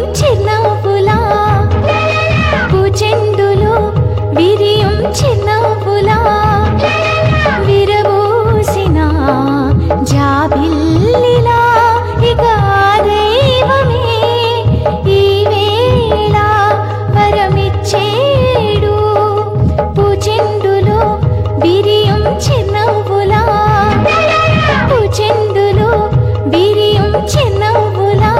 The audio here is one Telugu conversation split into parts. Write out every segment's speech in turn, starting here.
చిరునవ్వులా పూచెండులో విరియం చిరునవ్వులా విరబూసిన జాబిల్లిలా ఇక దైవమే ఈ వేళ వరమిచ్చేడు పూచెండులో విరియం చిరునవ్వులా పూచెండులో విరియం చిరునవ్వులా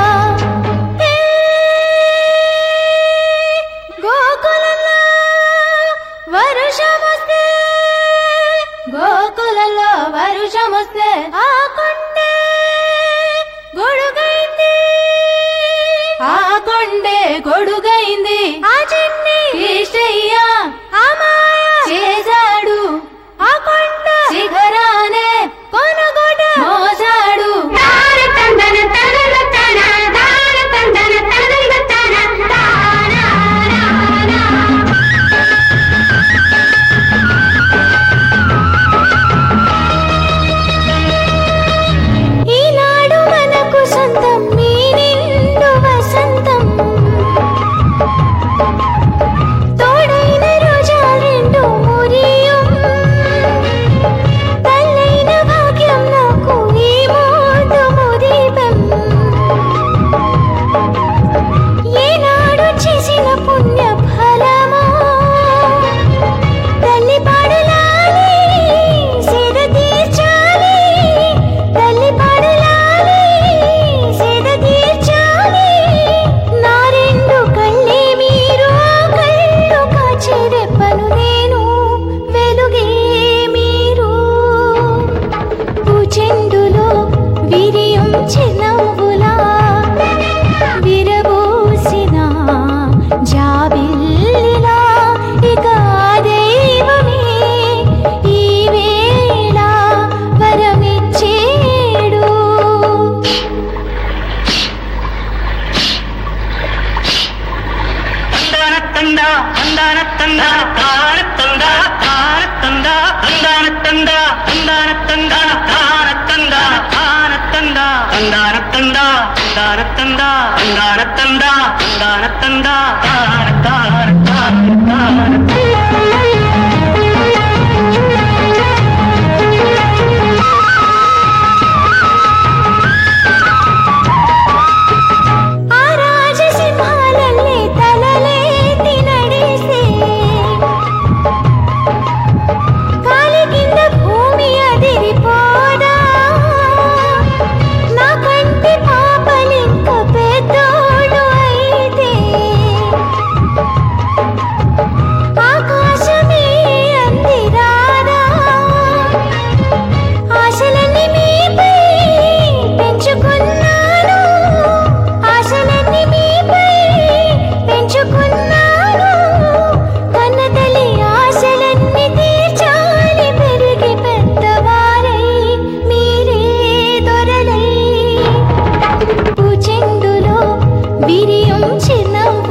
గోకులలో వర్షమొస్తే ఆ కొండే గొడుగైంది ఆ కొండే గొడుగైంది ఆ చిన్ని ఈశయ్య ఆ మాయ చేశాడు ఆ కొండ శిఖరానే కొనుగోట మోసాడు చిరునవ్వులా విరబూసిన జాబిల్లిలా ఇక దైవమే ఈ వేళ వరమిచ్చేడు తందా తందాన తందా తాన తందా తాన తందా తందాన తందా తందాన తందా తాన తందా తాన తందా తందాన తందా తందాన తందా తందాన తందా తందాన తందా తాన తాన తాన విరియం చిరునవ్వులా